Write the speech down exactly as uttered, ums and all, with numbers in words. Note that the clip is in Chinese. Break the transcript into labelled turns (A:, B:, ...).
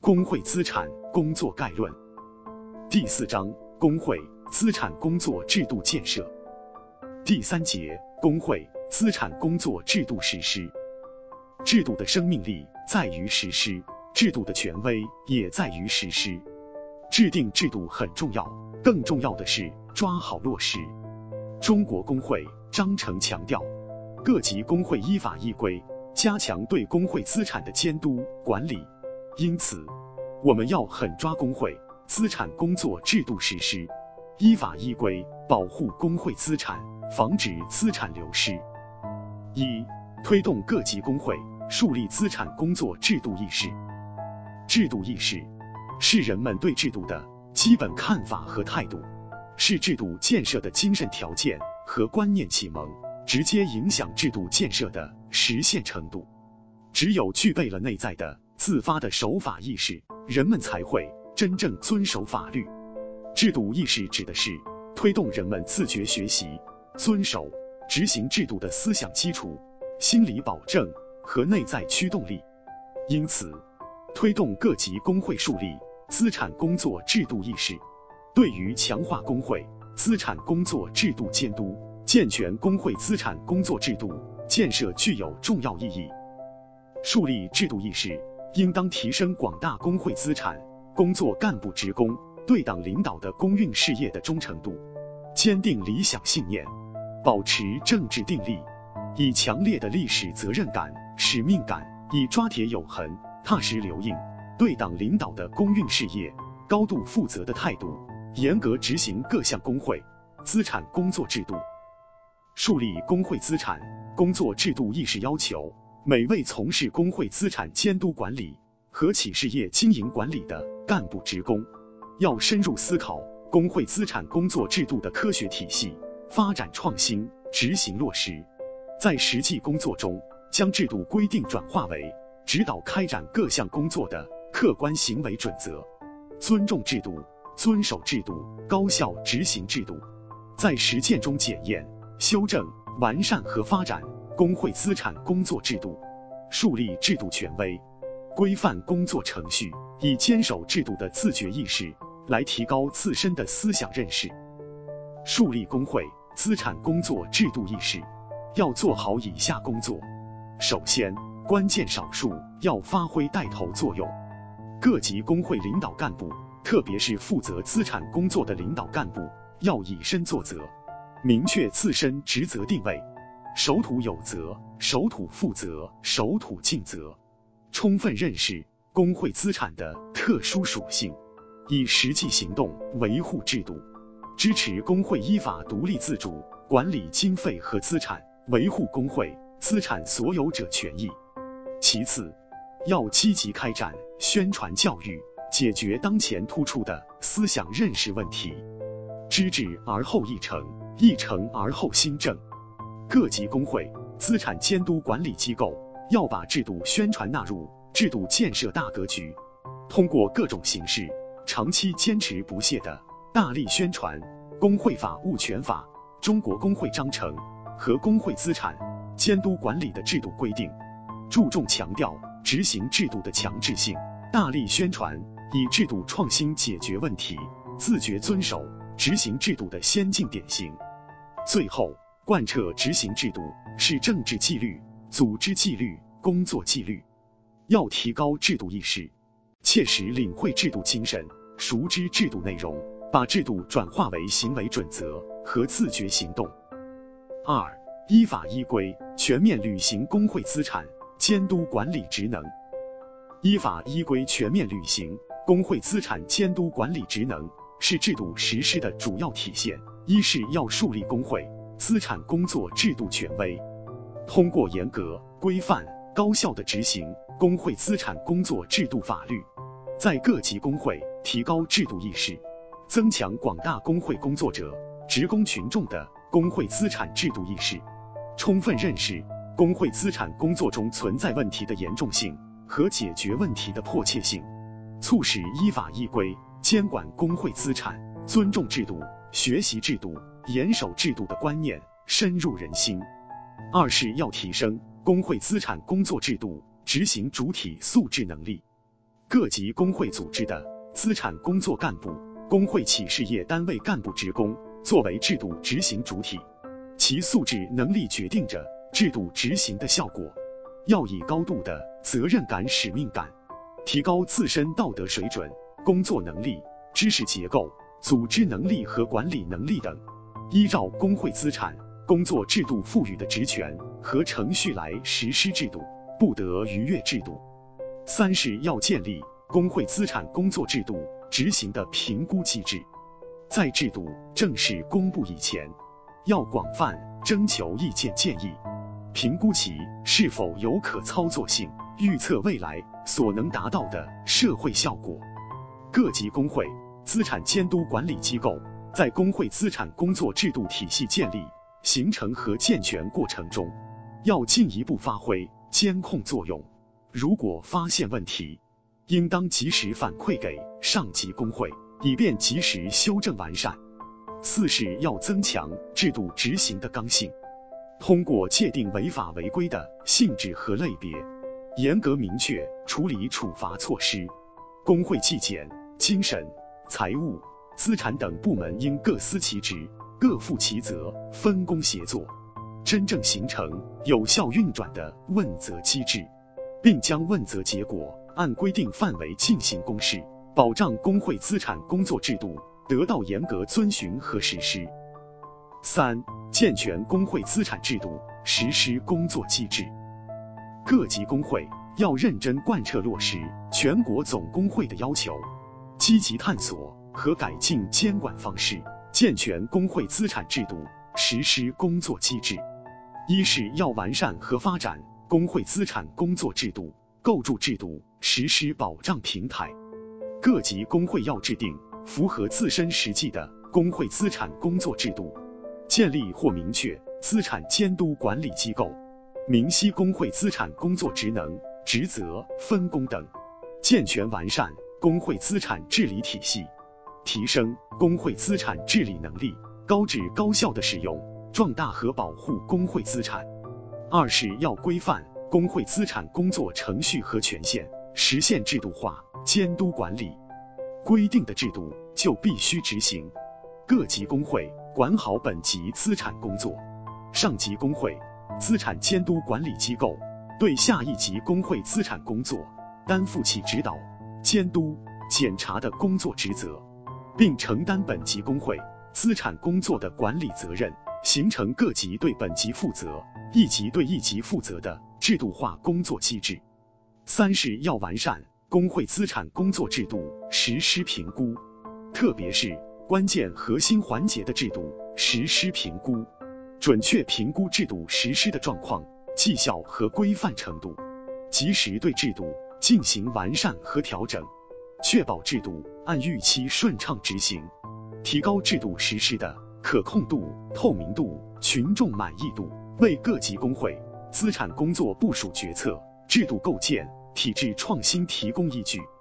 A: 工会资产工作概论第四章工会资产工作制度建设第三节工会资产工作制度实施。制度的生命力在于实施，制度的权威也在于实施。制定制度很重要，更重要的是抓好落实。中国工会章程强调，各级工会依法依规加强对工会资产的监督管理，因此我们要狠抓工会资产工作制度实施，依法依规保护工会资产，防止资产流失。一、推动各级工会树立资产工作制度意识。制度意识是人们对制度的基本看法和态度，是制度建设的精神条件和观念启蒙，直接影响制度建设的实现程度。只有具备了内在的自发的守法意识，人们才会真正遵守法律。制度意识指的是推动人们自觉学习、遵守、执行制度的思想基础、心理保证和内在驱动力。因此，推动各级工会树立资产工作制度意识，对于强化工会资产工作制度监督、健全工会资产工作制度建设具有重要意义。树立制度意识，应当提升广大工会资产工作干部职工对党领导的公运事业的忠诚度，坚定理想信念，保持政治定力，以强烈的历史责任感、使命感，以抓铁有痕、踏实留印对党领导的公运事业高度负责的态度，严格执行各项工会资产工作制度。树立工会资产工作制度意识，要求每位从事工会资产监督管理和企事业经营管理的干部职工，要深入思考工会资产工作制度的科学体系，发展创新，执行落实，在实际工作中将制度规定转化为指导开展各项工作的客观行为准则，尊重制度，遵守制度，高效执行制度，在实践中检验、修正、完善和发展工会资产工作制度，树立制度权威，规范工作程序，以坚守制度的自觉意识来提高自身的思想认识。树立工会资产工作制度意识，要做好以下工作。首先，关键少数要发挥带头作用，各级工会领导干部，特别是负责资产工作的领导干部，要以身作则，明确自身职责定位，守土有责，守土负责，守土尽责，充分认识工会资产的特殊属性，以实际行动维护制度，支持工会依法独立自主管理经费和资产，维护工会资产所有者权益。其次，要积极开展宣传教育，解决当前突出的思想认识问题，知至而后议成，议成而后新政。各级工会资产监督管理机构要把制度宣传纳入制度建设大格局，通过各种形式长期坚持不懈地大力宣传工会法、物权法、中国工会章程和工会资产监督管理的制度规定，注重强调执行制度的强制性，大力宣传以制度创新解决问题，自觉遵守执行制度的先进典型。最后，贯彻执行制度是政治纪律、组织纪律、工作纪律，要提高制度意识，切实领会制度精神，熟知制度内容，把制度转化为行为准则和自觉行动。二、依法依规全面履行工会资产监督管理职能。依法依规全面履行工会资产监督管理职能，是制度实施的主要体现。一是要树立工会资产工作制度权威，通过严格、规范、高效的执行工会资产工作制度法律，在各级工会提高制度意识，增强广大工会工作者、职工群众的工会资产制度意识，充分认识工会资产工作中存在问题的严重性和解决问题的迫切性，促使依法依规监管工会资产、尊重制度、学习制度、严守制度的观念深入人心。二是要提升工会资产工作制度执行主体素质能力。 各级工会组织的资产工作干部、工会企事业单位干部职工作为制度执行主体，其素质能力决定着制度执行的效果。要以高度的责任感、使命感，提高自身道德水准、工作能力、知识结构、组织能力和管理能力等，依照工会资产工作制度赋予的职权和程序来实施制度，不得逾越制度。三是要建立工会资产工作制度执行的评估机制，在制度正式公布以前，要广泛征求意见建议，评估其是否有可操作性，预测未来所能达到的社会效果。各级工会资产监督管理机构在工会资产工作制度体系建立、形成和健全过程中，要进一步发挥监控作用。如果发现问题，应当及时反馈给上级工会，以便及时修正完善。四是要增强制度执行的刚性，通过界定违法违规的性质和类别，严格明确处理处罚措施。工会纪检、精神、财务、资产等部门应各司其职，各负其责，分工协作，真正形成有效运转的问责机制，并将问责结果按规定范围进行公示，保障工会资产工作制度得到严格遵循和实施。三、健全工会资产制度实施工作机制。各级工会要认真贯彻落实全国总工会的要求，积极探索和改进监管方式，健全工会资产制度实施工作机制。一是要完善和发展工会资产工作制度，构筑制度实施保障平台。各级工会要制定符合自身实际的工会资产工作制度，建立或明确资产监督管理机构，明晰工会资产工作职能、职责、分工等，健全完善工会资产治理体系，提升工会资产治理能力，高质高效的使用、壮大和保护工会资产。二是要规范工会资产工作程序和权限，实现制度化监督管理。规定的制度就必须执行，各级工会管好本级资产工作，上级工会资产监督管理机构对下一级工会资产工作担负起指导、监督、检查的工作职责，并承担本级工会资产工作的管理责任，形成各级对本级负责、一级对一级负责的制度化工作机制。三是要完善工会资产工作制度实施评估，特别是关键核心环节的制度实施评估，准确评估制度实施的状况、绩效和规范程度，及时对制度进行完善和调整，确保制度按预期顺畅执行，提高制度实施的可控度、透明度、群众满意度，为各级工会资产工作部署决策、制度构建、体制创新提供依据。